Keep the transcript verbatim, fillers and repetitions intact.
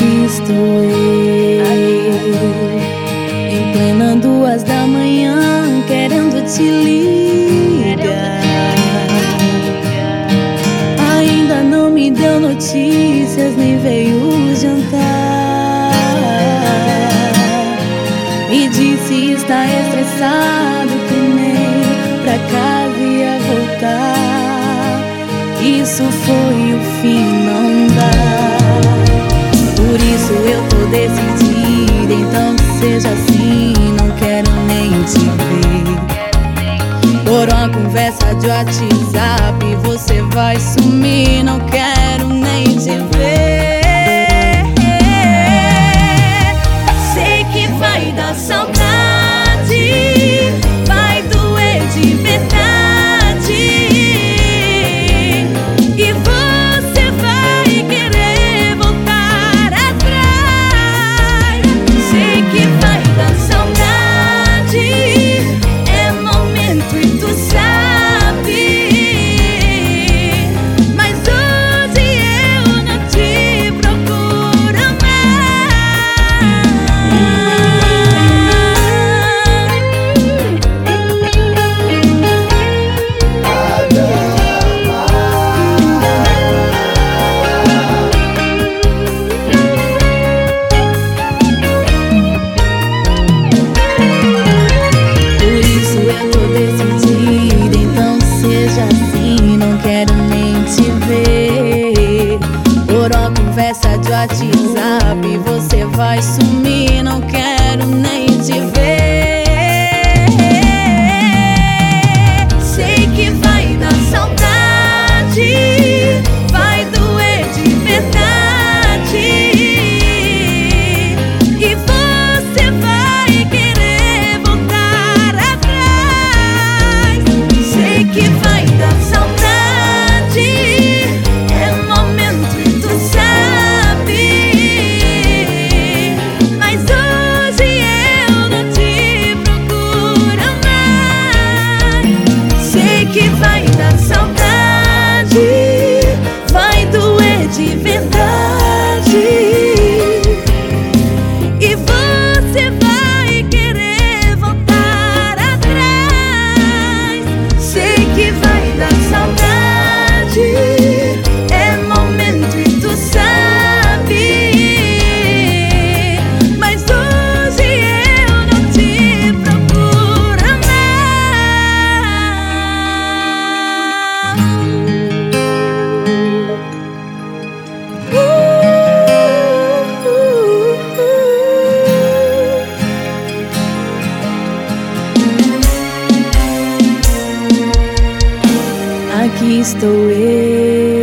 Aqui estou eu, em plena duas da manhã, querendo te ligar. Ainda não me deu notícias, nem veio jantar. Me disse está estressado, que nem pra casa ia voltar. Isso foi o fim, não dá. Por isso eu tô decidida, então que seja assim, não quero nem te ver. Por uma conversa de WhatsApp você vai sumir, não quero nem te ver. Sei que vai dar saudade, vai doer de verdade. Conversa de WhatsApp você vai sumir, não quero nem te ver. Sei que vai dar saudade, vai doer de verdade, e você vai querer voltar atrás. Sei que vai dar saudade, é momento e tu sabe. Que vai dar saudade, vai doer de verdade, e você vai querer voltar atrás. Sei que vai dar saudade, é momento e tu sabe, mas hoje eu não te procuro mais. Aqui estou eu,